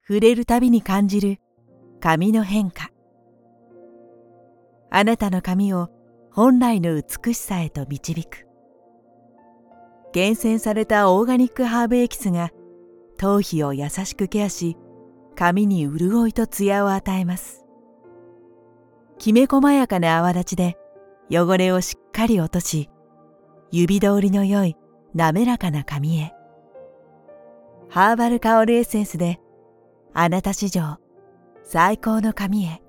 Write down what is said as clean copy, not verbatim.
触れるたびに感じる髪の変化。あなたの髪を本来の美しさへと導く。厳選されたオーガニックハーブエキスが頭皮を優しくケアし、髪に潤いとツヤを与えます。きめ細やかな泡立ちで汚れをしっかり落とし、指通りの良い滑らかな髪へ。ハーバル香るエッセンスであなた史上最高の髪へ。